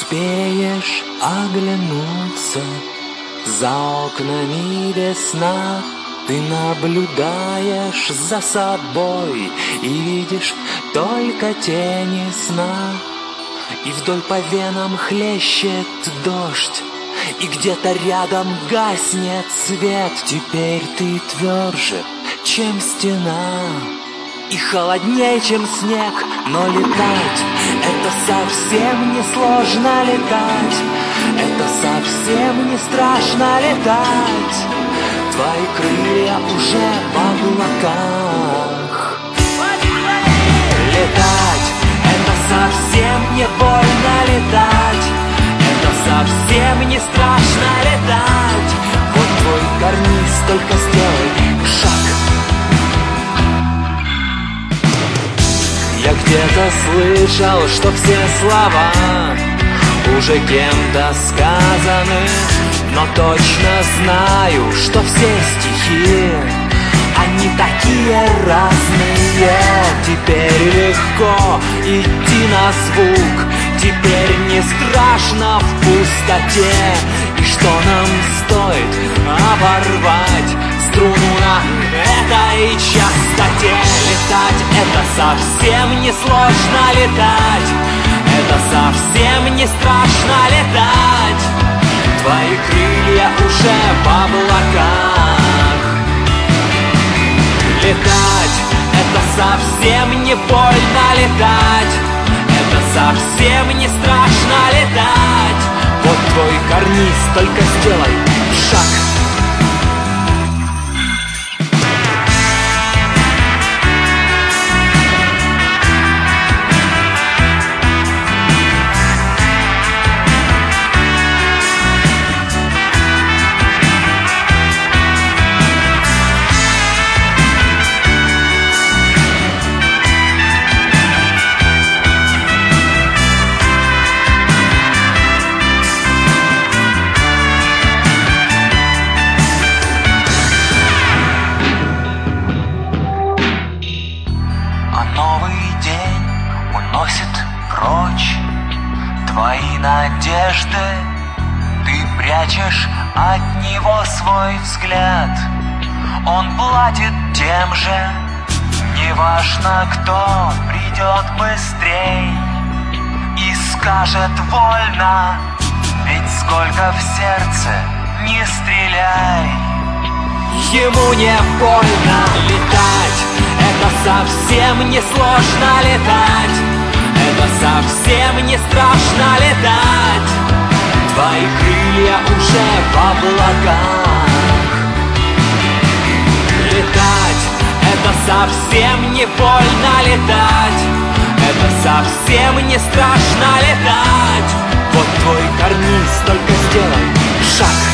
успеешь оглянуться. За окнами весна, ты наблюдаешь за собой и видишь только тени сна. И вдоль по венам хлещет дождь, и где-то рядом гаснет свет. Теперь ты тверже, чем стена, и холоднее, чем снег. Но летать — это совсем не сложно летать. Это совсем не страшно летать. Твои крылья уже в облаках. Летать — это совсем не больно летать. Это совсем не страшно летать. Вот твой карниз, только сделай шаг. Я где-то слышал, что все слова уже кем-то сказаны, но точно знаю, что все стихи, они такие разные. Теперь легко идти на звук, теперь не страшно в пустоте. И что нам стоит оборвать струну на этой частоте? Летать — это совсем не сложно летать. Это совсем не страшно летать. Твои крылья уже в облаках. Летать — это совсем не больно летать. Это совсем не страшно летать. Вот твой карниз, только сделай шаг. Твои надежды, ты прячешь от него свой взгляд. Он платит тем же, неважно, кто придет быстрей и скажет вольно, ведь сколько в сердце не стреляй. Ему не больно летать, это совсем не сложно летать. Это совсем не страшно летать. Твои крылья уже в облаках. Летать — это совсем не больно летать. Это совсем не страшно летать. Вот твой карниз, только сделай шаг.